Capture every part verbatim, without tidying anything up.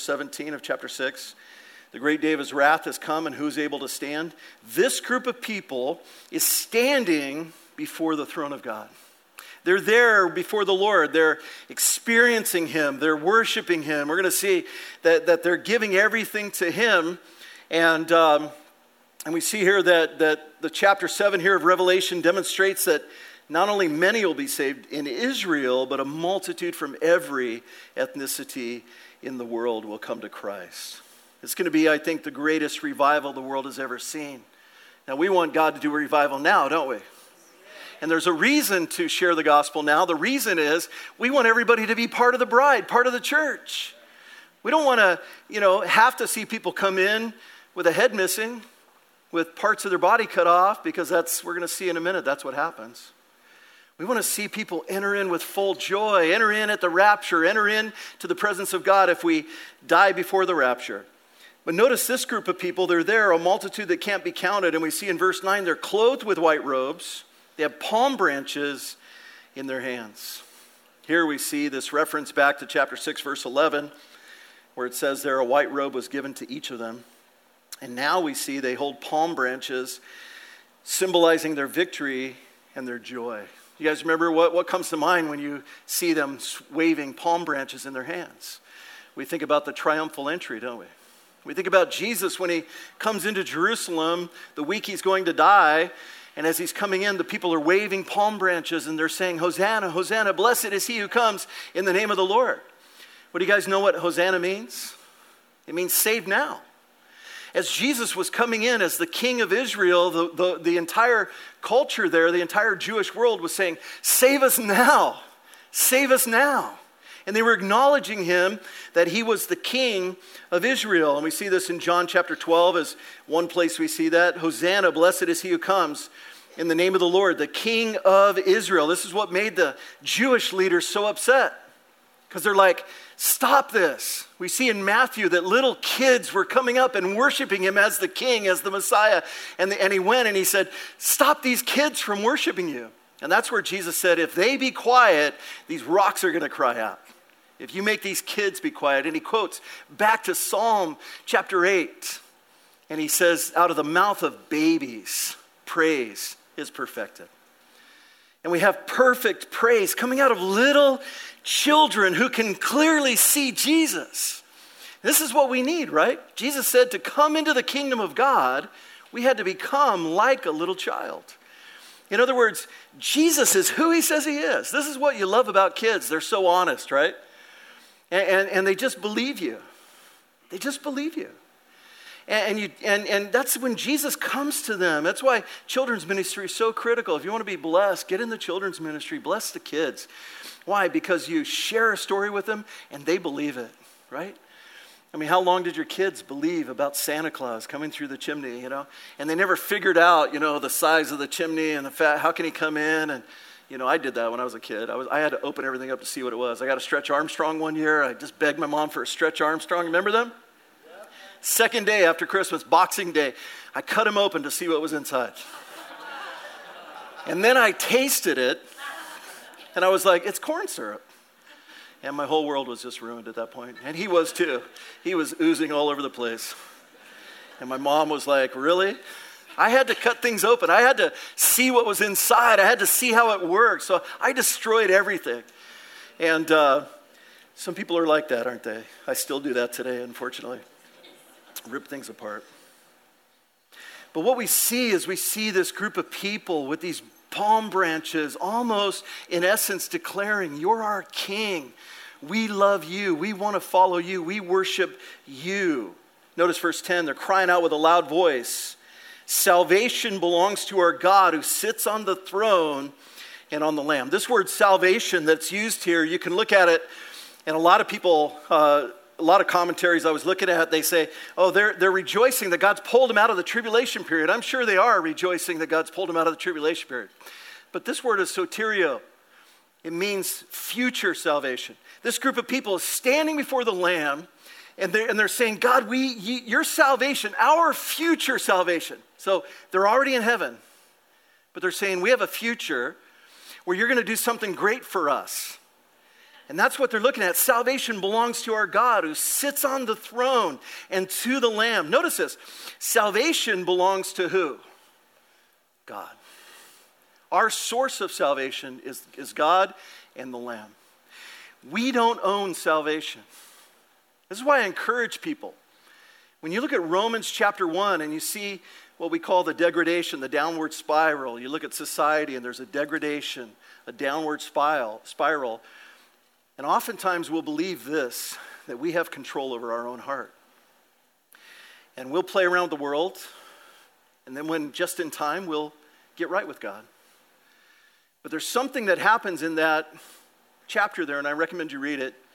seventeen of chapter six. The great day of his wrath has come, and who's able to stand? This group of people is standing before the throne of God. They're there before the Lord. They're experiencing him. They're worshiping him. We're going to see that, that they're giving everything to him. And um, and we see here that, that the chapter seven here of Revelation demonstrates that not only many will be saved in Israel, but a multitude from every ethnicity in the world will come to Christ. It's going to be, I think, the greatest revival the world has ever seen. Now, we want God to do a revival now, don't we? And there's a reason to share the gospel now. The reason is we want everybody to be part of the bride, part of the church. We don't want to, you know, have to see people come in with a head missing, with parts of their body cut off, because that's, we're going to see in a minute, that's what happens. We want to see people enter in with full joy, enter in at the rapture, enter in to the presence of God if we die before the rapture. But notice this group of people, they're there, a multitude that can't be counted. And we see in verse nine, they're clothed with white robes. They have palm branches in their hands. Here we see this reference back to chapter six, verse eleven, where it says there a white robe was given to each of them. And now we see they hold palm branches, symbolizing their victory and their joy. You guys remember what, what comes to mind when you see them waving palm branches in their hands? We think about the triumphal entry, don't we? We think about Jesus when he comes into Jerusalem the week he's going to die. And as he's coming in, the people are waving palm branches and they're saying, Hosanna, Hosanna, blessed is he who comes in the name of the Lord. Well, do you guys know what Hosanna means? It means save now. As Jesus was coming in as the king of Israel, the, the, the entire culture there, the entire Jewish world was saying, save us now, save us now. And they were acknowledging him that he was the king of Israel. And we see this in John chapter twelve as one place we see that. Hosanna, blessed is he who comes in the name of the Lord, the king of Israel. This is what made the Jewish leaders so upset. Because they're like, stop this. We see in Matthew that little kids were coming up and worshiping him as the king, as the Messiah. And, the, and he went and he said, stop these kids from worshiping you. And that's where Jesus said, if they be quiet, these rocks are going to cry out. If you make these kids be quiet. And he quotes back to Psalm chapter eight. And he says, out of the mouth of babies, praise is perfected. And we have perfect praise coming out of little children who can clearly see Jesus. This is what we need, right? Jesus said to come into the kingdom of God, we had to become like a little child. In other words, Jesus is who he says he is. This is what you love about kids. They're so honest, right? And, and, and they just believe you. They just believe you. And, and, you and, and that's when Jesus comes to them. That's why children's ministry is so critical. If you want to be blessed, get in the children's ministry. Bless the kids. Why? Because you share a story with them and they believe it, right? I mean, how long did your kids believe about Santa Claus coming through the chimney, you know? And they never figured out, you know, the size of the chimney and the fat, how can he come in? And, you know, I did that when I was a kid. I was I had to open everything up to see what it was. I got a Stretch Armstrong one year. I just begged my mom for a Stretch Armstrong. Remember them? Yeah. Second day after Christmas, Boxing Day, I cut him open to see what was inside. And then I tasted it, and I was like, it's corn syrup. And my whole world was just ruined at that point. And he was too. He was oozing all over the place. And my mom was like, really? I had to cut things open. I had to see what was inside. I had to see how it worked. So I destroyed everything. And uh, some people are like that, aren't they? I still do that today, unfortunately. Rip things apart. But what we see is we see this group of people with these palm branches, almost in essence declaring, you're our king. We love you. We want to follow you. We worship you. Notice verse ten, they're crying out with a loud voice. Salvation belongs to our God who sits on the throne and on the Lamb. This word salvation that's used here, you can look at it, and a lot of people, uh, a lot of commentaries I was looking at, they say, oh, they're, they're rejoicing that God's pulled them out of the tribulation period. I'm sure they are rejoicing that God's pulled them out of the tribulation period. But this word is soterio. It means future salvation. This group of people is standing before the Lamb, and they're, and they're saying, God, we, your salvation, our future salvation. So they're already in heaven, but they're saying, we have a future where you're going to do something great for us. And that's what they're looking at. Salvation belongs to our God who sits on the throne and to the Lamb. Notice this. Salvation belongs to who? God. Our source of salvation is, is God and the Lamb. We don't own salvation. This is why I encourage people. When you look at Romans chapter one and you see what we call the degradation, the downward spiral, you look at society and there's a degradation, a downward spiral, spiral. And oftentimes we'll believe this, that we have control over our own heart. And we'll play around the world, and then when just in time, we'll get right with God. But there's something that happens in that chapter there, and I recommend you read it,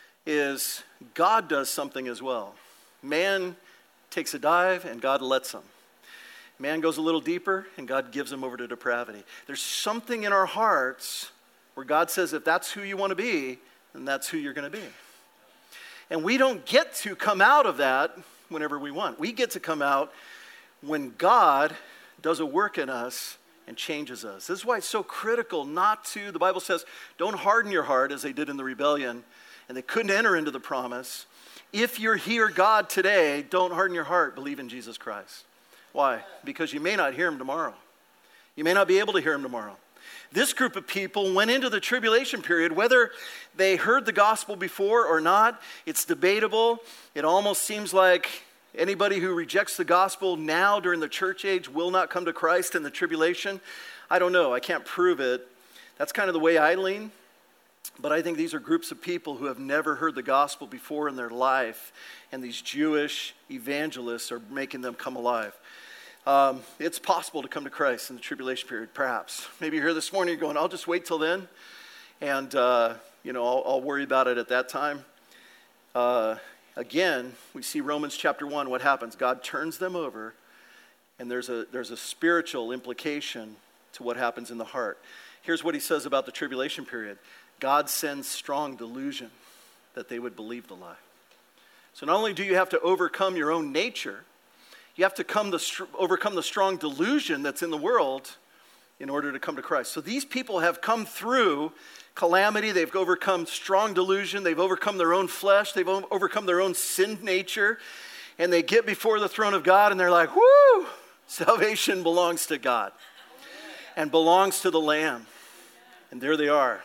is God does something as well. Man takes a dive, and God lets him. Man goes a little deeper, and God gives him over to depravity. There's something in our hearts where God says, if that's who you want to be, then that's who you're going to be. And we don't get to come out of that whenever we want. We get to come out when God does a work in us and changes us. This is why it's so critical not to, the Bible says, don't harden your heart as they did in the rebellion, and they couldn't enter into the promise. If you're here, God, today, don't harden your heart. Believe in Jesus Christ. Why? Because you may not hear him tomorrow. You may not be able to hear him tomorrow. This group of people went into the tribulation period, whether they heard the gospel before or not, it's debatable. It almost seems like anybody who rejects the gospel now during the church age will not come to Christ in the tribulation. I don't know. I can't prove it. That's kind of the way I lean. But I think these are groups of people who have never heard the gospel before in their life, and these Jewish evangelists are making them come alive. Um, it's possible to come to Christ in the tribulation period, perhaps. Maybe you're here this morning, you're going, I'll just wait till then, and uh, you know, I'll, I'll worry about it at that time. Uh, again, we see Romans chapter one, what happens? God turns them over, and there's a, there's a spiritual implication to what happens in the heart. Here's what he says about the tribulation period. God sends strong delusion that they would believe the lie. So not only do you have to overcome your own nature, you have to come the, overcome the strong delusion that's in the world in order to come to Christ. So these people have come through calamity. They've overcome strong delusion. They've overcome their own flesh. They've overcome their own sin nature. And they get before the throne of God and they're like, whoo, salvation belongs to God and belongs to the Lamb. And there they are.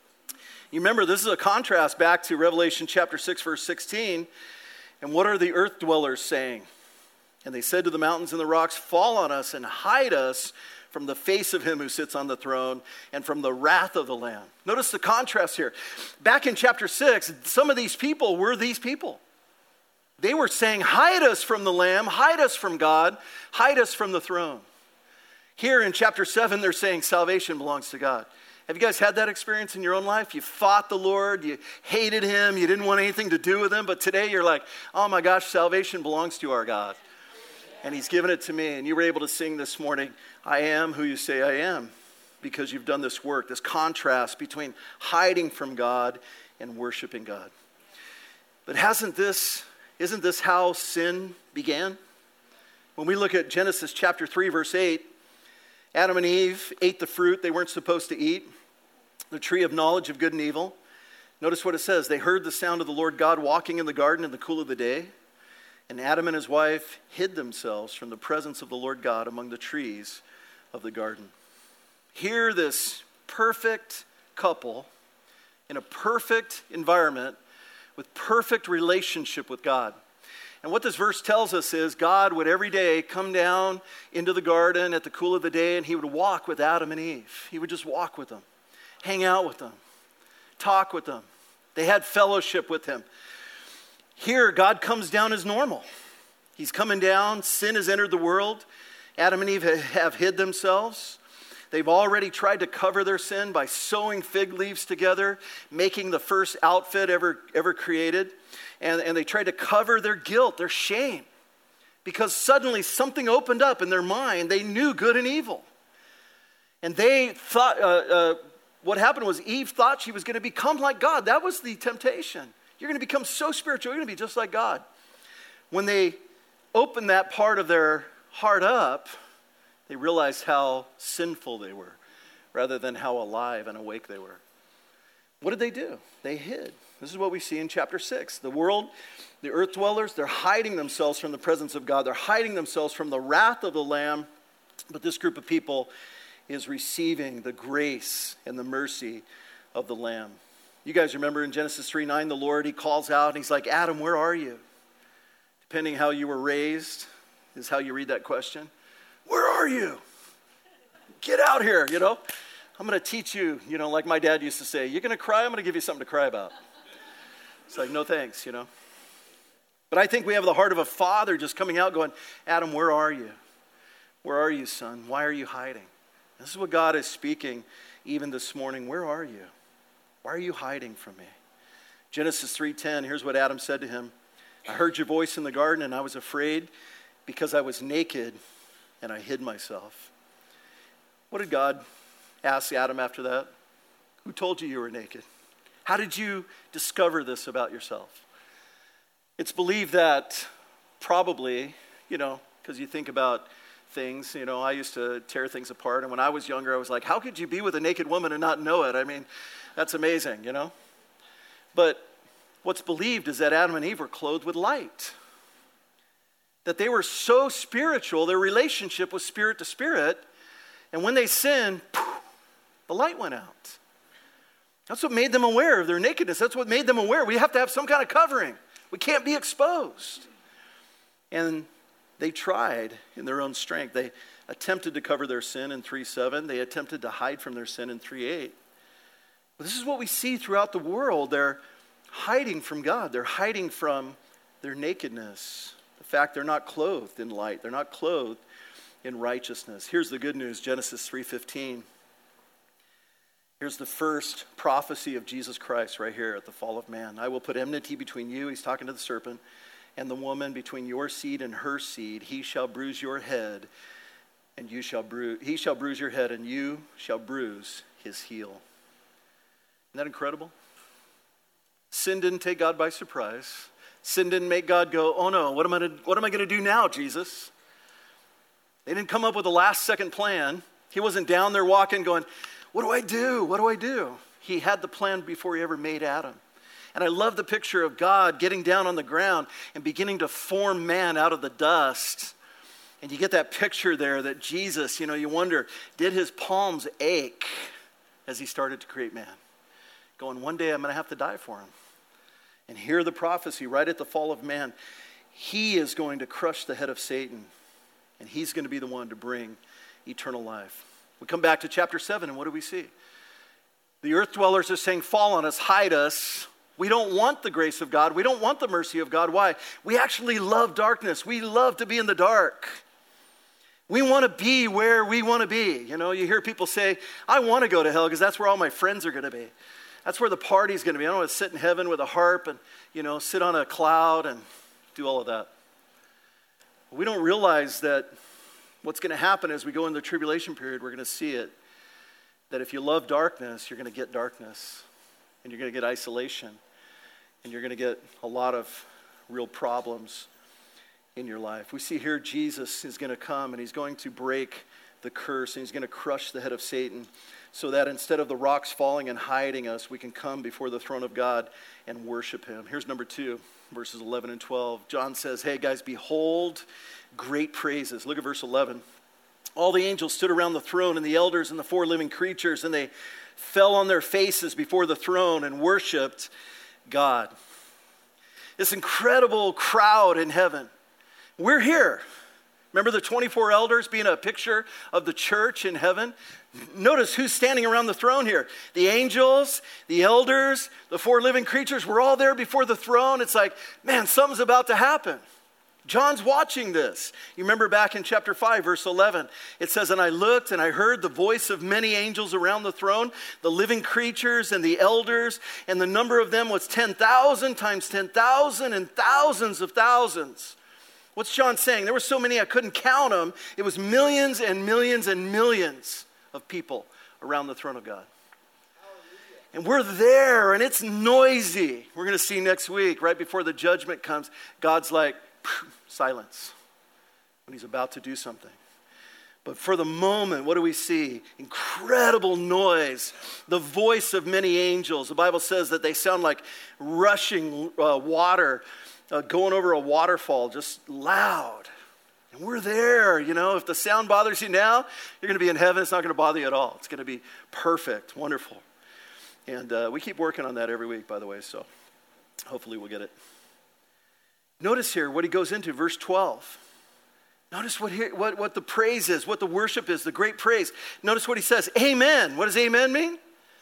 You remember, this is a contrast back to Revelation chapter six, verse sixteen. And what are the earth dwellers saying? And they said to the mountains and the rocks, fall on us and hide us from the face of him who sits on the throne and from the wrath of the Lamb. Notice the contrast here. Back in chapter six, some of these people were these people. They were saying, hide us from the Lamb, hide us from God, hide us from the throne. Here in chapter seven, they're saying salvation belongs to God. Have you guys had that experience in your own life? You fought the Lord, you hated him, you didn't want anything to do with him, but today you're like, oh my gosh, salvation belongs to our God. And he's given it to me. And you were able to sing this morning, I am who you say I am, because you've done this work, this contrast between hiding from God and worshiping God. But hasn't this, isn't this how sin began? When we look at Genesis chapter three, verse eight, Adam and Eve ate the fruit they weren't supposed to eat, the tree of knowledge of good and evil. Notice what it says. They heard the sound of the Lord God walking in the garden in the cool of the day. And Adam and his wife hid themselves from the presence of the Lord God among the trees of the garden. Here, this perfect couple in a perfect environment with perfect relationship with God. And what this verse tells us is God would every day come down into the garden at the cool of the day, and he would walk with Adam and Eve. He would just walk with them, hang out with them, talk with them. They had fellowship with him. Here, God comes down as normal. He's coming down. Sin has entered the world. Adam and Eve have hid themselves. They've already tried to cover their sin by sewing fig leaves together, making the first outfit ever, ever created. And, and they tried to cover their guilt, their shame, because suddenly something opened up in their mind. They knew good and evil. And they thought, uh, uh, what happened was Eve thought she was going to become like God. That was the temptation. You're going to become so spiritual, you're going to be just like God. When they opened that part of their heart up, they realized how sinful they were, rather than how alive and awake they were. What did they do? They hid. This is what we see in chapter six. The world, the earth dwellers, they're hiding themselves from the presence of God. They're hiding themselves from the wrath of the Lamb. But this group of people is receiving the grace and the mercy of the Lamb. You guys remember in Genesis three nine, the Lord, he calls out and he's like, Adam, where are you? Depending how you were raised is how you read that question. Where are you? Get out here, you know. I'm going to teach you, you know, like my dad used to say, you're going to cry, I'm going to give you something to cry about. It's like, no thanks, you know. But I think we have the heart of a father just coming out going, Adam, where are you? Where are you, son? Why are you hiding? This is what God is speaking even this morning. Where are you? Why are you hiding from me? Genesis three ten, here's what Adam said to him. I heard your voice in the garden and I was afraid because I was naked and I hid myself. What did God ask Adam after that? Who told you you were naked? How did you discover this about yourself? It's believed that probably, you know, because you think about things, you know, I used to tear things apart. And when I was younger, I was like, how could you be with a naked woman and not know it? I mean, that's amazing, you know. But what's believed is that Adam and Eve were clothed with light. That they were so spiritual, their relationship was spirit to spirit. And when they sinned, poof, the light went out. That's what made them aware of their nakedness. That's what made them aware. We have to have some kind of covering. We can't be exposed. And they tried in their own strength. They attempted to cover their sin in three seven. They attempted to hide from their sin in three eight. But this is what we see throughout the world. They're hiding from God. They're hiding from their nakedness. The fact they're not clothed in light. They're not clothed in righteousness. Here's the good news, Genesis three fifteen. Here's the first prophecy of Jesus Christ right here at the fall of man. I will put enmity between you, he's talking to the serpent, and the woman, between your seed and her seed. He shall bruise your head, and you shall bruise, he shall bruise your head, and you shall bruise his heel. Isn't that incredible? Sin didn't take God by surprise. Sin didn't make God go, oh no, what am I, what am I going to do now, Jesus? They didn't come up with a last second plan. He wasn't down there walking going, what do I do? What do I do? He had the plan before he ever made Adam. And I love the picture of God getting down on the ground and beginning to form man out of the dust. And you get that picture there that Jesus, you know, you wonder, did his palms ache as he started to create man? Going, one day I'm going to have to die for him. And hear the prophecy right at the fall of man. He is going to crush the head of Satan. And he's going to be the one to bring eternal life. We come back to chapter seven, and what do we see? The earth dwellers are saying, fall on us, hide us. We don't want the grace of God. We don't want the mercy of God. Why? We actually love darkness. We love to be in the dark. We want to be where we want to be. You know, you hear people say, I want to go to hell because that's where all my friends are going to be. That's where the party's going to be. I don't want to sit in heaven with a harp and, you know, sit on a cloud and do all of that. We don't realize that what's going to happen as we go into the tribulation period, we're going to see it, that if you love darkness, you're going to get darkness, and you're going to get isolation, and you're going to get a lot of real problems in your life. We see here Jesus is going to come, and he's going to break the curse, and he's going to crush the head of Satan, so that instead of the rocks falling and hiding us, we can come before the throne of God and worship him. Here's number two, verses eleven and twelve. John says, hey guys, behold great praises. Look at verse eleven. All the angels stood around the throne and the elders and the four living creatures, and they fell on their faces before the throne and worshiped God. This incredible crowd in heaven. We're here. Remember the twenty-four elders being a picture of the church in heaven? Notice who's standing around the throne here. The angels, the elders, the four living creatures, we're all there before the throne. It's like, man, something's about to happen. John's watching this. You remember back in chapter five, verse eleven, it says, and I looked and I heard the voice of many angels around the throne, the living creatures and the elders, and the number of them was ten thousand times ten thousand and thousands of thousands. What's John saying? There were so many I couldn't count them. It was millions and millions and millions of people around the throne of God. And we're there, and it's noisy. We're going to see next week, right before the judgment comes, God's like, silence, when he's about to do something. But for the moment, what do we see? Incredible noise, the voice of many angels. The Bible says that they sound like rushing uh, water, uh, going over a waterfall, just loud. And we're there, you know. If the sound bothers you now, you're going to be in heaven. It's not going to bother you at all. It's going to be perfect, wonderful. And uh, we keep working on that every week, by the way, so hopefully we'll get it. Notice here what he goes into, verse twelve. Notice what, here, what, what the praise is, what the worship is, the great praise. Notice what he says, amen. What does amen mean?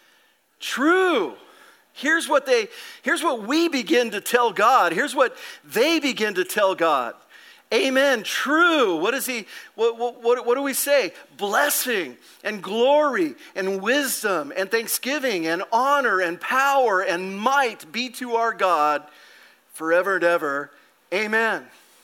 True. Here's what they, here's what we begin to tell God. Here's what they begin to tell God. Amen, true. What is he, what, what, what, what do we say? Blessing and glory and wisdom and thanksgiving and honor and power and might be to our God forever and ever. Amen.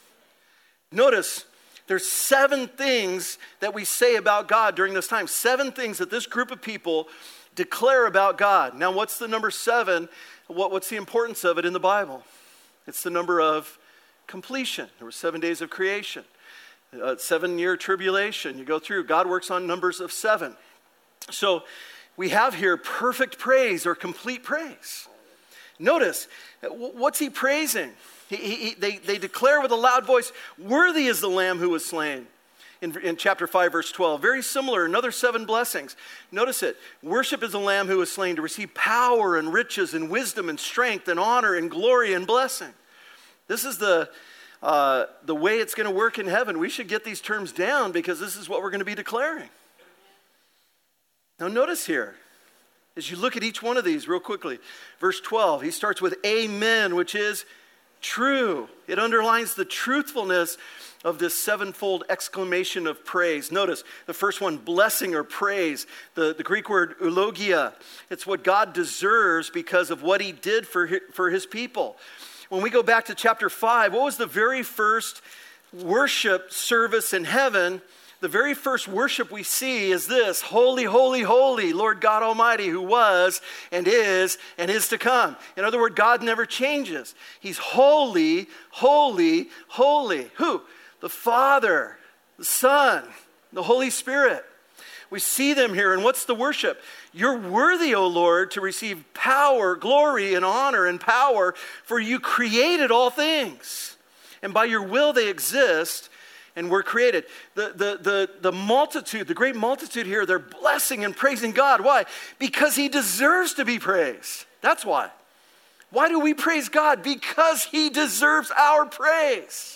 Notice, there's seven things that we say about God during this time. Seven things that this group of people declare about God. Now, what's the number seven? What, what's the importance of it in the Bible? It's the number of completion. There were seven days of creation. Uh, seven-year tribulation. You go through. God works on numbers of seven. So we have here perfect praise or complete praise. Notice, what's he praising? He, he, they, they declare with a loud voice, worthy is the Lamb who was slain. In, in chapter five, verse twelve. Very similar, another seven blessings. Notice it. Worship is the Lamb who was slain to receive power and riches and wisdom and strength and honor and glory and blessing. This is the, uh, the way it's going to work in heaven. We should get these terms down because this is what we're going to be declaring. Now notice here, as you look at each one of these real quickly, verse twelve, he starts with amen, which is true. It underlines the truthfulness of this sevenfold exclamation of praise. Notice the first one, blessing or praise. The, the Greek word eulogia. It's what God deserves because of what he did for his, for his people. When we go back to chapter five, what was the very first worship service in heaven? The very first worship we see is this: holy, holy, holy, Lord God Almighty, who was and is and is to come. In other words, God never changes. He's holy, holy, holy. Who? The Father, the Son, the Holy Spirit. We see them here, and what's the worship? You're worthy, O Lord, to receive power, glory, and honor and power, for you created all things. And by your will they exist and were created. The, the, the, the multitude, the great multitude here, they're blessing and praising God. Why? Because he deserves to be praised. That's why. Why do we praise God? Because he deserves our praise.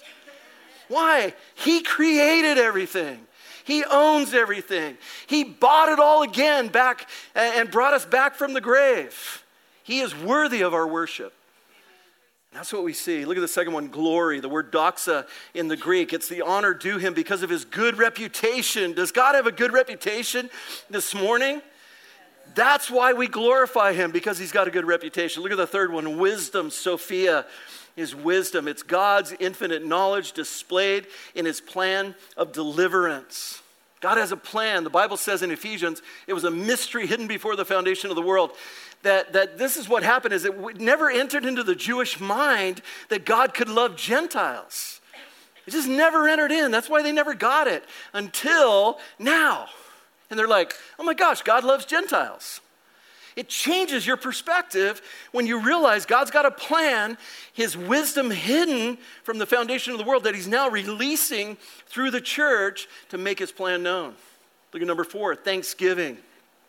Why? He created everything. He owns everything. He bought it all again back and brought us back from the grave. He is worthy of our worship. That's what we see. Look at the second one, glory. The word doxa in the Greek. It's the honor due him because of his good reputation. Does God have a good reputation this morning? That's why we glorify him, because he's got a good reputation. Look at the third one, wisdom, Sophia. Is wisdom. It's God's infinite knowledge displayed in his plan of deliverance. God has a plan. The Bible says in Ephesians, it was a mystery hidden before the foundation of the world. That, that this is what happened, is it never entered into the Jewish mind that God could love Gentiles. It just never entered in. That's why they never got it until now. And they're like, oh my gosh, God loves Gentiles. It changes your perspective when you realize God's got a plan, his wisdom hidden from the foundation of the world that he's now releasing through the church to make his plan known. Look at number four, thanksgiving.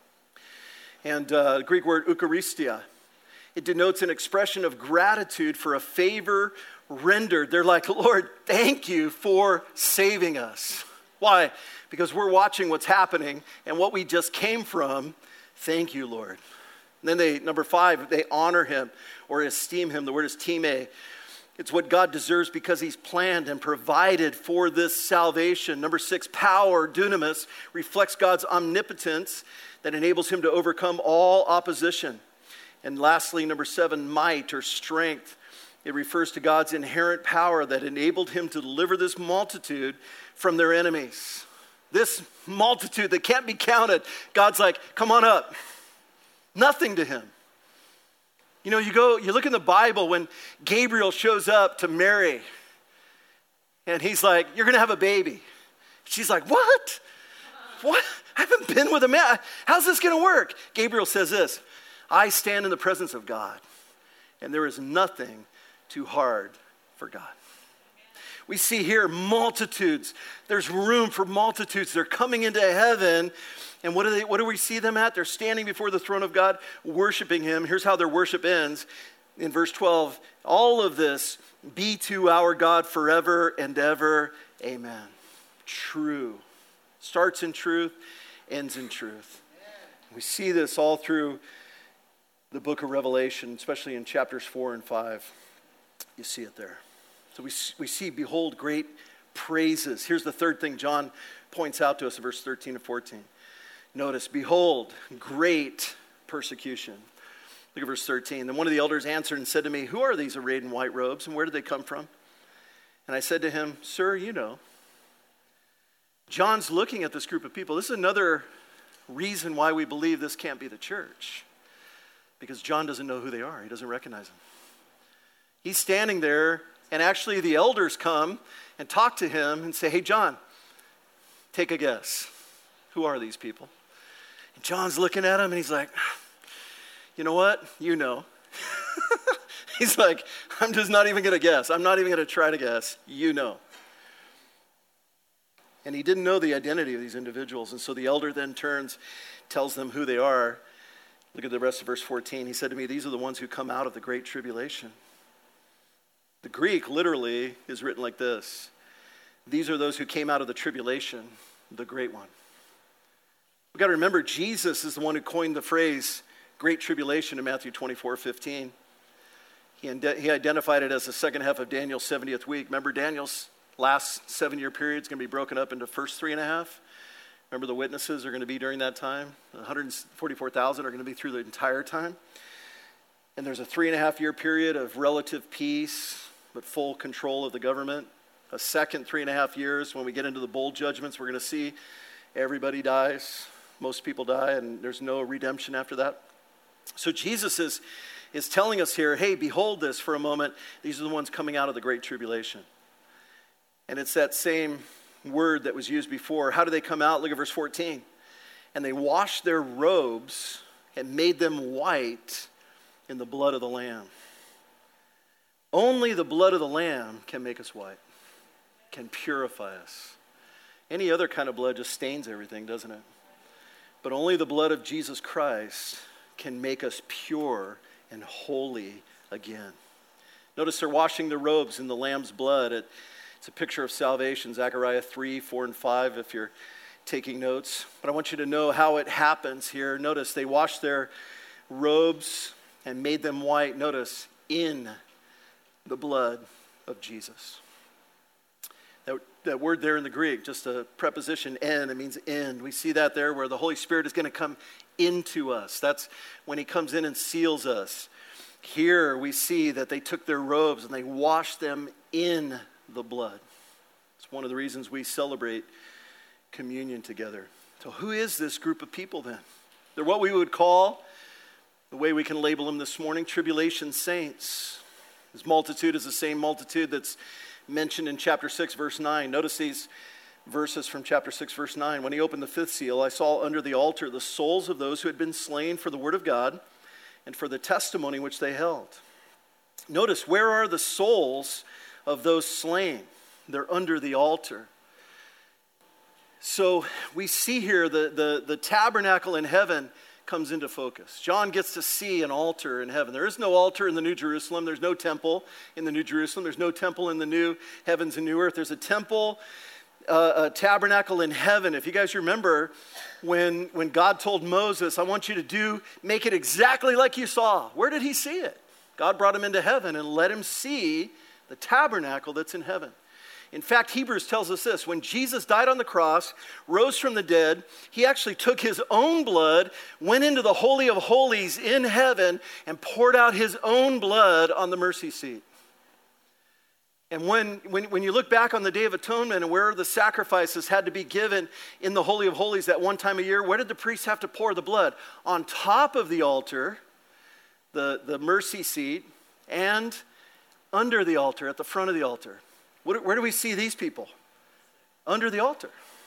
And uh, the Greek word eucharistia. It denotes an expression of gratitude for a favor rendered. They're like, Lord, thank you for saving us. Why? Because we're watching what's happening and what we just came from. Thank you, Lord. And then they, number five, they honor him or esteem him. The word is time. It's what God deserves because he's planned and provided for this salvation. Number six, power, dunamis, reflects God's omnipotence that enables him to overcome all opposition. And lastly, number seven, might or strength. It refers to God's inherent power that enabled him to deliver this multitude from their enemies. This multitude that can't be counted, God's like, come on up. Nothing to him. You know, you go, you look in the Bible when Gabriel shows up to Mary and he's like, you're going to have a baby. She's like, what? what? I haven't been with a man. How's this going to work? Gabriel says this, I stand in the presence of God, and there is nothing too hard for God. We see here multitudes. There's room for multitudes. They're coming into heaven. And what do they? What do we see them at? They're standing before the throne of God, worshiping him. Here's how their worship ends. In verse twelve, all of this be to our God forever and ever. Amen. True. Starts in truth, ends in truth. We see this all through the book of Revelation, especially in chapters four and five. You see it there. So we, we see, behold, great praises. Here's the third thing John points out to us in verse thirteen and fourteen. Notice, behold, great persecution. Look at verse thirteen. Then one of the elders answered and said to me, who are these arrayed in white robes, and where did they come from? And I said to him, sir, you know. John's looking at this group of people. This is another reason why we believe this can't be the church. Because John doesn't know who they are. He doesn't recognize them. He's standing there, and actually the elders come and talk to him and say, hey, John, take a guess. Who are these people? And John's looking at him, and he's like, you know what? You know. He's like, I'm just not even going to guess. I'm not even going to try to guess. You know. And he didn't know the identity of these individuals. And so the elder then turns, tells them who they are. Look at the rest of verse fourteen. He said to me, these are the ones who come out of the great tribulation. The Greek literally is written like this. These are those who came out of the tribulation, the great one. We've got to remember, Jesus is the one who coined the phrase great tribulation in Matthew twenty-four fifteen. He, he identified it as the second half of Daniel's seventieth week. Remember, Daniel's last seven-year period is going to be broken up into first three and a half. Remember, the witnesses are going to be during that time. one hundred forty-four thousand are going to be through the entire time. And there's a three and a half year period of relative peace, but full control of the government. A second three and a half years, when we get into the bowl judgments, we're going to see everybody dies. Most people die, and there's no redemption after that. So Jesus is, is telling us here, hey, behold this for a moment. These are the ones coming out of the great tribulation. And it's that same word that was used before. How do they come out? Look at verse fourteen. And they washed their robes and made them white in the blood of the Lamb. Only the blood of the Lamb can make us white, can purify us. Any other kind of blood just stains everything, doesn't it? But only the blood of Jesus Christ can make us pure and holy again. Notice they're washing their robes in the Lamb's blood. It, it's a picture of salvation, Zechariah three, four, and five, if you're taking notes. But I want you to know how it happens here. Notice they washed their robes and made them white. Notice, in the blood of Jesus. That, that word there in the Greek, just a preposition, en, it means end. We see that there where the Holy Spirit is going to come into us. That's when he comes in and seals us. Here we see that they took their robes and they washed them in the blood. It's one of the reasons we celebrate communion together. So who is this group of people then? They're what we would call, the way we can label them this morning, tribulation saints. This multitude is the same multitude that's mentioned in chapter six, verse nine. Notice these verses from chapter six, verse nine. When he opened the fifth seal, I saw under the altar the souls of those who had been slain for the word of God and for the testimony which they held. Notice, where are the souls of those slain? They're under the altar. So we see here the, the, the tabernacle in heaven comes into focus. John gets to see an altar in heaven. There is no altar in the New Jerusalem. There's no temple in the New Jerusalem. There's no temple in the new heavens and new earth. There's a temple, uh, a tabernacle in heaven. If you guys remember when, when God told Moses, I want you to do, make it exactly like you saw. Where did he see it? God brought him into heaven and let him see the tabernacle that's in heaven. In fact, Hebrews tells us this. When Jesus died on the cross, rose from the dead, he actually took his own blood, went into the Holy of Holies in heaven, and poured out his own blood on the mercy seat. And when, when, when you look back on the Day of Atonement and where the sacrifices had to be given in the Holy of Holies that one time a year, where did the priests have to pour the blood? On top of the altar, the, the mercy seat, and under the altar, at the front of the altar. Where do we see these people? Under the altar.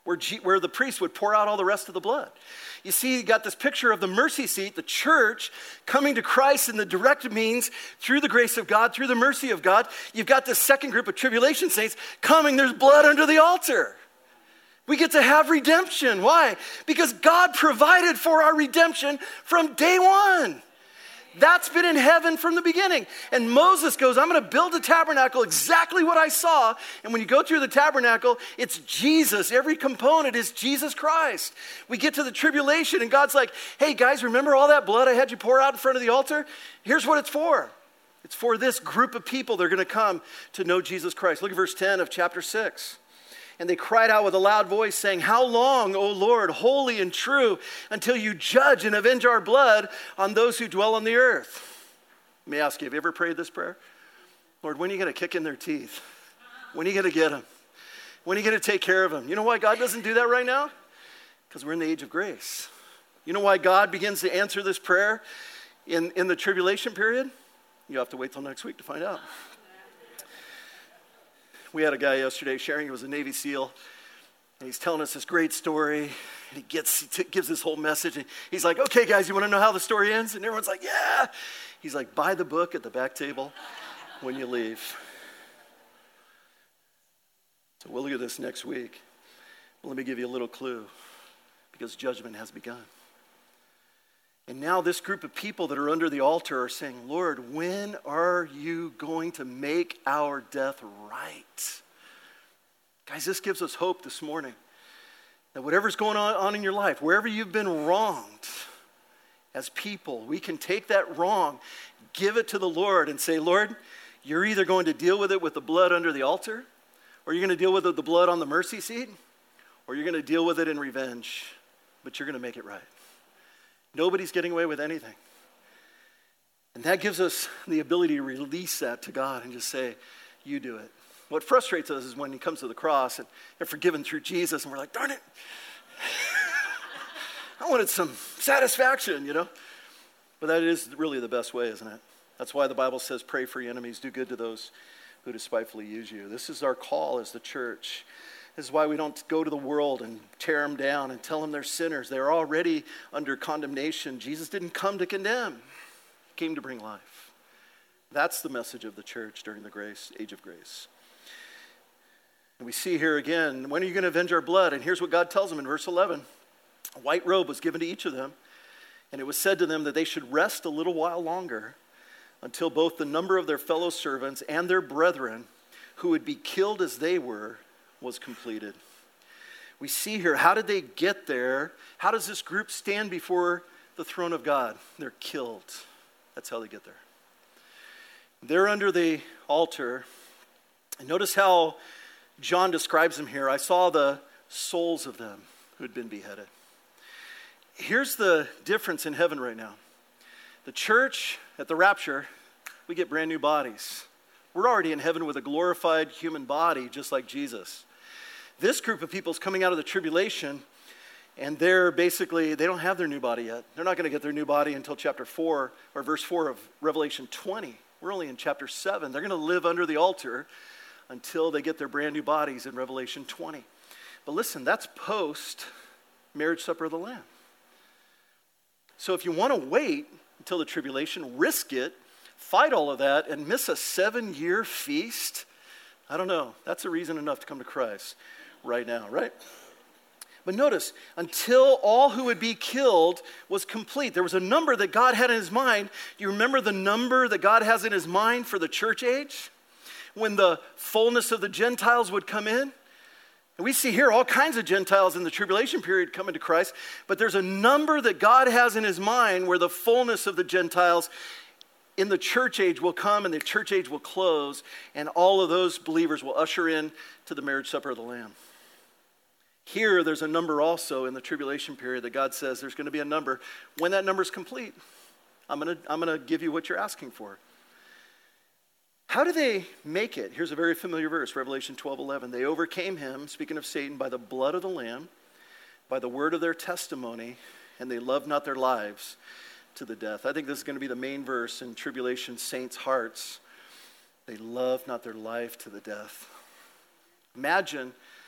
where, G, where the priest would pour out all the rest of the blood. You see, you got this picture of the mercy seat, the church coming to Christ in the direct means through the grace of God, through the mercy of God. You've got this second group of tribulation saints coming, there's blood under the altar. We get to have redemption. Why? Because God provided for our redemption from day one. That's been in heaven from the beginning. And Moses goes, I'm going to build a tabernacle exactly what I saw. And when you go through the tabernacle, it's Jesus. Every component is Jesus Christ. We get to the tribulation and God's like, hey guys, remember all that blood I had you pour out in front of the altar? Here's what it's for. It's for this group of people that are going to come to know Jesus Christ. Look at verse ten of chapter six. And they cried out with a loud voice, saying, how long, O Lord, holy and true, until you judge and avenge our blood on those who dwell on the earth? Let me ask you, have you ever prayed this prayer? Lord, when are you going to kick in their teeth? When are you going to get them? When are you going to take care of them? You know why God doesn't do that right now? Because we're in the age of grace. You know why God begins to answer this prayer in, in the tribulation period? You have to wait till next week to find out. We had a guy yesterday sharing, he was a Navy SEAL, and he's telling us this great story, and he gets he t- gives this whole message, and he's like, okay guys, you want to know how the story ends? And everyone's like, yeah. He's like, buy the book at the back table when you leave. So we'll look at this next week. But let me give you a little clue, because judgment has begun. And now this group of people that are under the altar are saying, Lord, when are you going to make our death right? Guys, this gives us hope this morning. That whatever's going on, on in your life, wherever you've been wronged, as people, we can take that wrong, give it to the Lord and say, Lord, you're either going to deal with it with the blood under the altar, or you're going to deal with it with the blood on the mercy seat, or you're going to deal with it in revenge, but you're going to make it right. Nobody's getting away with anything. And that gives us the ability to release that to God and just say, you do it. What frustrates us is when he comes to the cross and they're forgiven through Jesus and we're like, darn it. I wanted some satisfaction, you know. But that is really the best way, isn't it? That's why the Bible says, pray for your enemies, do good to those who despitefully use you. This is our call as the church. This is why we don't go to the world and tear them down and tell them they're sinners. They're already under condemnation. Jesus didn't come to condemn. He came to bring life. That's the message of the church during the grace, age of grace. And we see here again, when are you going to avenge our blood? And here's what God tells them in verse eleven. A white robe was given to each of them, and it was said to them that they should rest a little while longer until both the number of their fellow servants and their brethren who would be killed as they were was completed. We see here, how did they get there? How does this group stand before the throne of God? They're killed. That's how they get there. They're under the altar. And notice how John describes them here. I saw the souls of them who had been beheaded. Here's the difference in heaven right now. The church at the rapture, we get brand new bodies. We're already in heaven with a glorified human body, just like Jesus. This group of people is coming out of the tribulation, and they're basically, they don't have their new body yet. They're not going to get their new body until chapter four, or verse four of Revelation twenty. We're only in chapter seven. They're going to live under the altar until they get their brand new bodies in Revelation twenty. But listen, that's post marriage supper of the Lamb. So if you want to wait until the tribulation, risk it, fight all of that, and miss a seven-year feast, I don't know. That's a reason enough to come to Christ right now, right? But notice, until all who would be killed was complete. There was a number that God had in his mind. Do you remember the number that God has in his mind for the church age? When the fullness of the Gentiles would come in? And we see here all kinds of Gentiles in the tribulation period coming to Christ, but there's a number that God has in his mind where the fullness of the Gentiles in the church age will come and the church age will close, and all of those believers will usher in to the marriage supper of the Lamb. Here, there's a number also in the tribulation period that God says there's going to be a number. When that number is complete, I'm going to, I'm going to give you what you're asking for. How do they make it? Here's a very familiar verse, Revelation twelve eleven. They overcame him, speaking of Satan, by the blood of the Lamb, by the word of their testimony, and they loved not their lives to the death. I think this is going to be the main verse in tribulation saints' hearts. They love not their life to the death. Imagine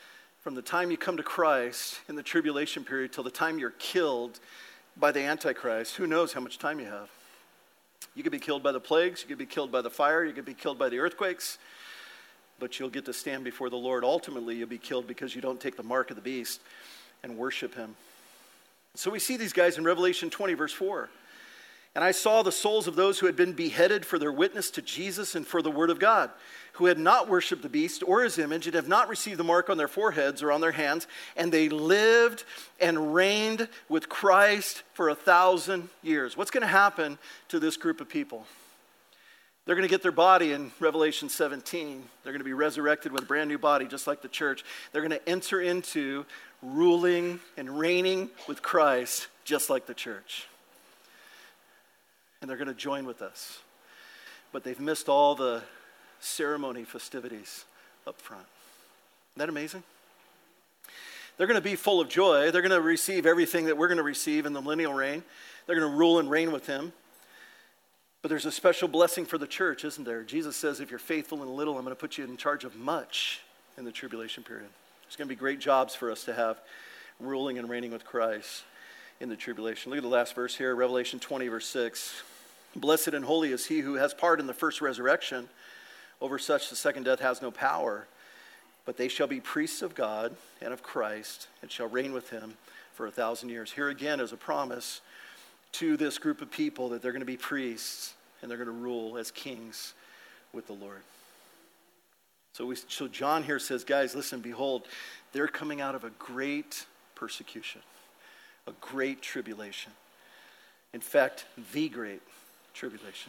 from the time you come to Christ in the tribulation period till the time you're killed by the Antichrist, who knows how much time you have. You could be killed by the plagues, you could be killed by the fire, you could be killed by the earthquakes, but you'll get to stand before the Lord. Ultimately, you'll be killed because you don't take the mark of the beast and worship him. So we see these guys in Revelation twenty, verse four. And I saw the souls of those who had been beheaded for their witness to Jesus and for the word of God, who had not worshipped the beast or his image and have not received the mark on their foreheads or on their hands. And they lived and reigned with Christ for a thousand years. What's going to happen to this group of people? They're going to get their body in Revelation seventeen. They're going to be resurrected with a brand new body, just like the church. They're going to enter into ruling and reigning with Christ, just like the church. And they're going to join with us. But they've missed all the ceremony festivities up front. Isn't that amazing? They're going to be full of joy. They're going to receive everything that we're going to receive in the millennial reign. They're going to rule and reign with him. But there's a special blessing for the church, isn't there? Jesus says, if you're faithful in little, I'm going to put you in charge of much in the tribulation period. There's going to be great jobs for us to have ruling and reigning with Christ in the tribulation. Look at the last verse here, Revelation twenty, verse six. Blessed and holy is he who has part in the first resurrection. Over such the second death has no power, but they shall be priests of God and of Christ and shall reign with him for a thousand years. Here again is a promise to this group of people that they're going to be priests and they're going to rule as kings with the Lord. So, we, so John here says, guys, listen, behold, they're coming out of a great persecution, a great tribulation. In fact, the great tribulation.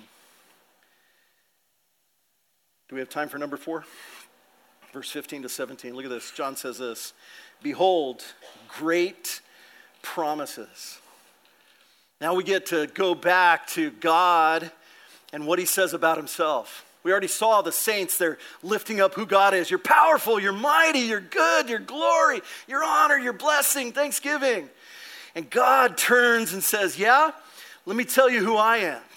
Do we have time for number four? Verse fifteen to seventeen. Look at this. John says this. Behold, great promises. Now we get to go back to God and what he says about himself. We already saw the saints, they're lifting up who God is. You're powerful, you're mighty, you're good, your glory, your honor, your blessing, thanksgiving. And God turns and says, yeah, let me tell you who I am.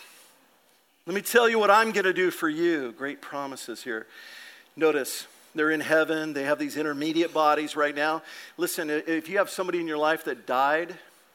Let me tell you what I'm going to do for you. Great promises here. Notice, they're in heaven. They have these intermediate bodies right now. Listen, if you have somebody in your life that died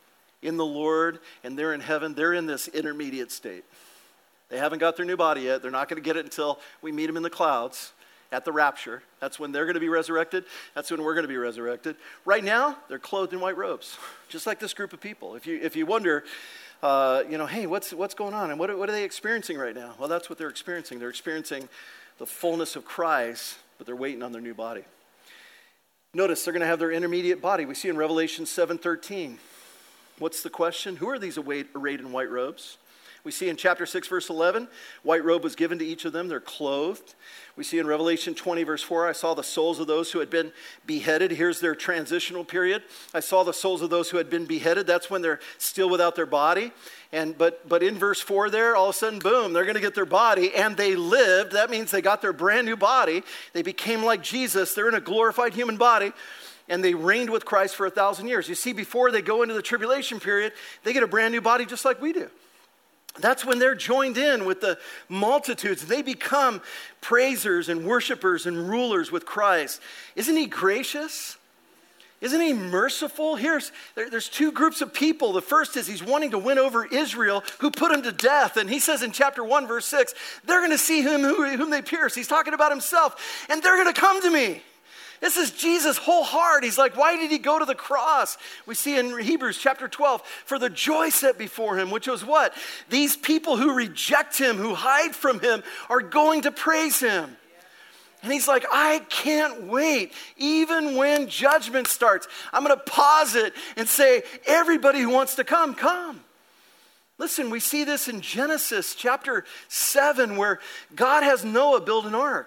in the Lord and they're in heaven, they're in this intermediate state. They haven't got their new body yet. They're not going to get it until we meet them in the clouds at the rapture. That's when they're going to be resurrected. That's when we're going to be resurrected. Right now, they're clothed in white robes, just like this group of people. If you if you wonder, uh, you know, hey, what's what's going on? And what, what are they experiencing right now? Well, that's what they're experiencing. They're experiencing the fullness of Christ, but they're waiting on their new body. Notice they're going to have their intermediate body. We see in Revelation seven thirteen. What's the question? Who are these arrayed in white robes? We see in chapter six, verse eleven, white robe was given to each of them. They're clothed. We see in Revelation twenty, verse four, I saw the souls of those who had been beheaded. Here's their transitional period. I saw the souls of those who had been beheaded. That's when they're still without their body. And but but in verse four there, all of a sudden, boom, they're going to get their body. And they lived. That means they got their brand new body. They became like Jesus. They're in a glorified human body. And they reigned with Christ for a thousand years. You see, before they go into the tribulation period, they get a brand new body just like we do. That's when they're joined in with the multitudes. They become praisers and worshipers and rulers with Christ. Isn't he gracious? Isn't he merciful? Here's there, there's two groups of people. The first is he's wanting to win over Israel, who put him to death. And he says in chapter one, verse six, they're going to see him who, whom they pierce. He's talking about himself. And they're going to come to me. This is Jesus' whole heart. He's like, why did he go to the cross? We see in Hebrews chapter twelve, for the joy set before him, which was what? These people who reject him, who hide from him, are going to praise him. And he's like, I can't wait. Even when judgment starts, I'm going to pause it and say, everybody who wants to come, come. Listen, we see this in Genesis chapter seven, where God has Noah build an ark.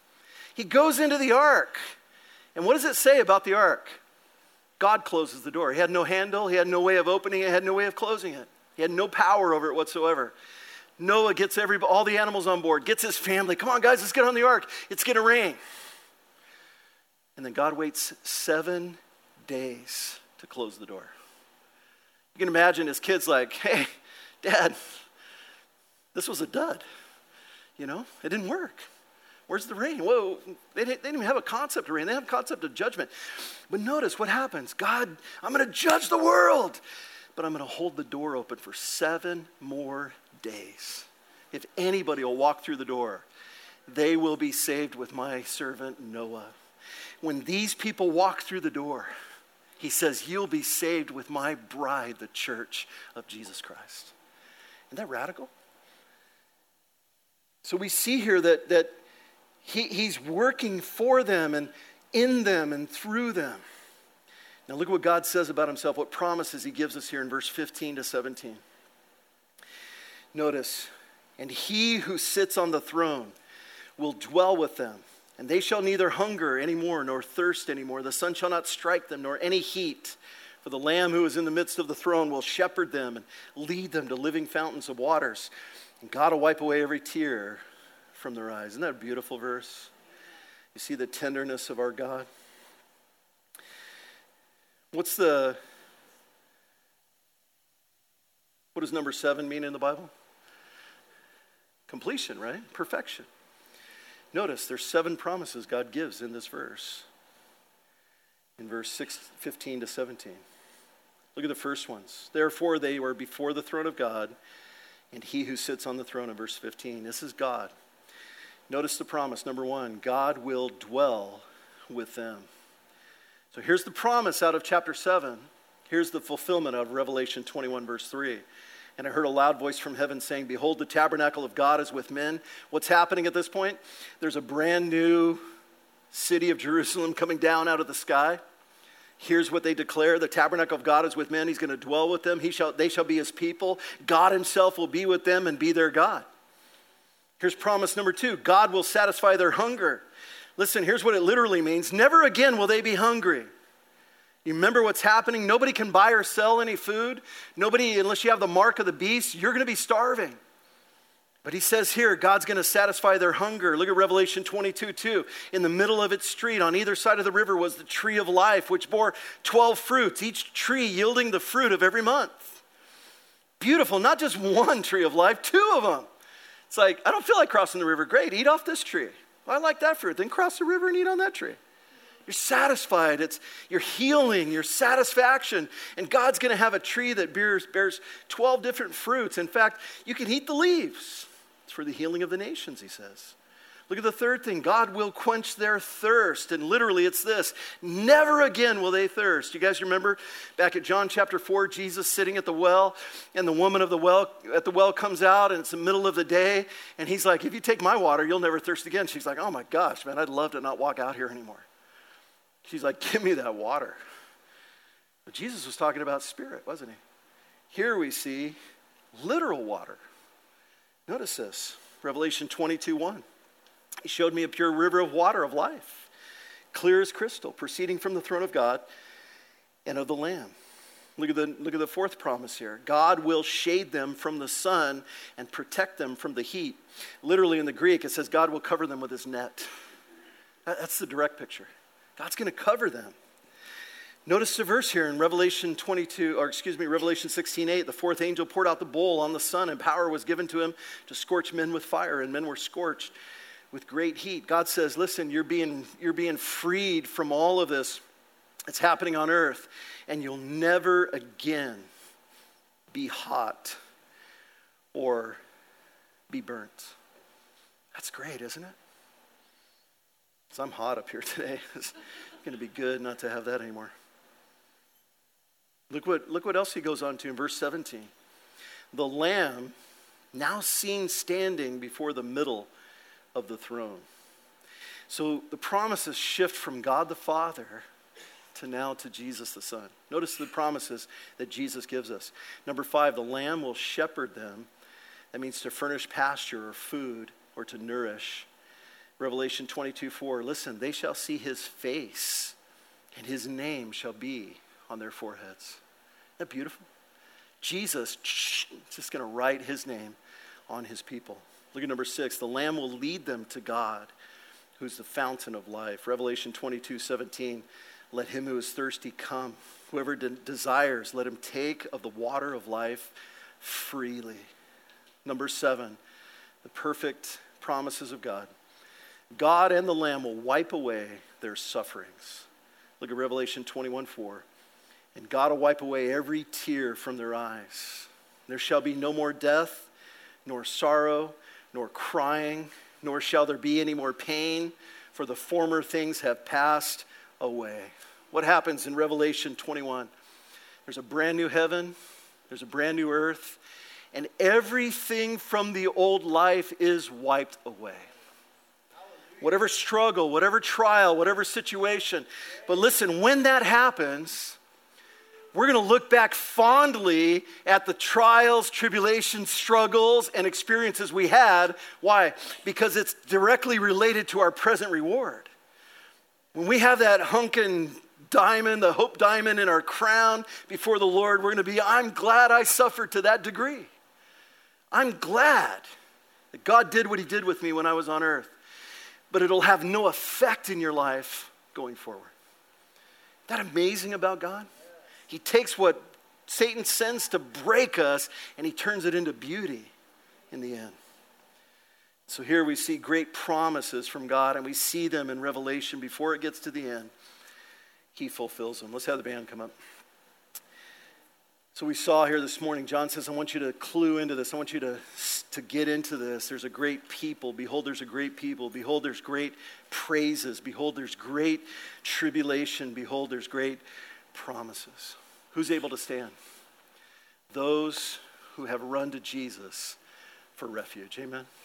He goes into the ark. And what does it say about the ark? God closes the door. He had no handle. He had no way of opening it. He had no way of closing it. He had no power over it whatsoever. Noah gets every, all the animals on board, gets his family. Come on, guys, let's get on the ark. It's going to rain. And then God waits seven days to close the door. You can imagine his kids like, hey, Dad, this was a dud. You know, it didn't work. Where's the rain? Whoa, they didn't, they didn't even have a concept of rain. They have a concept of judgment. But notice what happens. God, I'm going to judge the world, but I'm going to hold the door open for seven more days. If anybody will walk through the door, they will be saved with my servant Noah. When these people walk through the door, he says, you'll be saved with my bride, the church of Jesus Christ. Isn't that radical? So we see here that, that he, he's working for them and in them and through them. Now look at what God says about himself, what promises he gives us here in verse fifteen to seventeen. Notice, and he who sits on the throne will dwell with them, and they shall neither hunger anymore nor thirst anymore. The sun shall not strike them, nor any heat. For the Lamb who is in the midst of the throne will shepherd them and lead them to living fountains of waters. And God will wipe away every tear from their eyes. Isn't that a beautiful verse? You see the tenderness of our God? What's the, what does number seven mean in the Bible? Completion, right? Perfection. Notice there's seven promises God gives in this verse. In verse six, fifteen to seventeen. Look at the first ones. Therefore they were before the throne of God, and he who sits on the throne in verse fifteen. This is God. Notice the promise. Number one, God will dwell with them. So here's the promise out of chapter seven. Here's the fulfillment of Revelation twenty-one, verse three. And I heard a loud voice from heaven saying, behold, the tabernacle of God is with men. What's happening at this point? There's a brand new city of Jerusalem coming down out of the sky. Here's what they declare. The tabernacle of God is with men. He's going to dwell with them. He shall, they shall be his people. God himself will be with them and be their God. Here's promise number two. God will satisfy their hunger. Listen, here's what it literally means. Never again will they be hungry. You remember what's happening? Nobody can buy or sell any food. Nobody, unless you have the mark of the beast, you're going to be starving. But he says here, God's going to satisfy their hunger. Look at Revelation twenty-two two. In the middle of its street, on either side of the river, was the tree of life, which bore twelve fruits, each tree yielding the fruit of every month. Beautiful, not just one tree of life, two of them. It's like, I don't feel like crossing the river. Great, eat off this tree. I like that fruit. Then cross the river and eat on that tree. You're satisfied. It's your healing, your satisfaction. And God's going to have a tree that bears, bears twelve different fruits. In fact, you can eat the leaves. It's for the healing of the nations, he says. Look at the third thing. God will quench their thirst. And literally it's this. Never again will they thirst. You guys remember back at John chapter four, Jesus sitting at the well, and the woman of the well at the well comes out, and it's the middle of the day. And he's like, if you take my water, you'll never thirst again. She's like, oh my gosh, man, I'd love to not walk out here anymore. She's like, give me that water. But Jesus was talking about spirit, wasn't he? Here we see literal water. Notice this, Revelation twenty-two one. He showed me a pure river of water of life, clear as crystal, proceeding from the throne of God and of the Lamb. Look at the, look at the fourth promise here. God will shade them from the sun and protect them from the heat. Literally in the Greek, it says God will cover them with his net. That's the direct picture. God's going to cover them. Notice the verse here in Revelation twenty-two, or excuse me, Revelation sixteen eight. The fourth angel poured out the bowl on the sun, and power was given to him to scorch men with fire, and men were scorched with great heat. God says, listen, you're being, you're being freed from all of this. It's happening on earth, and you'll never again be hot or be burnt. That's great, isn't it? So I'm hot up here today. It's going to be good not to have that anymore. Look what, look what else he goes on to in verse seventeen. The Lamb, now seen standing before the middle of the throne. So the promises shift from God the Father to now to Jesus the Son. Notice the promises that Jesus gives us. Number five, the Lamb will shepherd them. That means to furnish pasture or food or to nourish. Revelation twenty-two four, listen, they shall see his face, and his name shall be on their foreheads. Isn't that beautiful? Jesus is just going to write his name on his people. Look at number six, the Lamb will lead them to God, who's the fountain of life. Revelation twenty-two seventeen, let him who is thirsty come. Whoever de- desires, let him take of the water of life freely. Number seven, the perfect promises of God. God and the Lamb will wipe away their sufferings. Look at Revelation twenty-one four. And God will wipe away every tear from their eyes. There shall be no more death, nor sorrow, nor crying, nor shall there be any more pain, for the former things have passed away. What happens in Revelation twenty-one? There's a brand new heaven, there's a brand new earth, and everything from the old life is wiped away. Whatever struggle, whatever trial, whatever situation. But listen, when that happens, we're going to look back fondly at the trials, tribulations, struggles, and experiences we had. Why? Because it's directly related to our present reward. When we have that hunkin' diamond, the hope diamond in our crown before the Lord, we're going to be, I'm glad I suffered to that degree. I'm glad that God did what he did with me when I was on earth. But it'll have no effect in your life going forward. Isn't that amazing about God? He takes what Satan sends to break us and he turns it into beauty in the end. So here we see great promises from God, and we see them in Revelation before it gets to the end. He fulfills them. Let's have the band come up. So we saw here this morning, John says, I want you to clue into this. I want you to, to get into this. There's a great people. Behold, there's a great people. Behold, there's great praises. Behold, there's great tribulation. Behold, there's great promises. Who's able to stand? Those who have run to Jesus for refuge. Amen.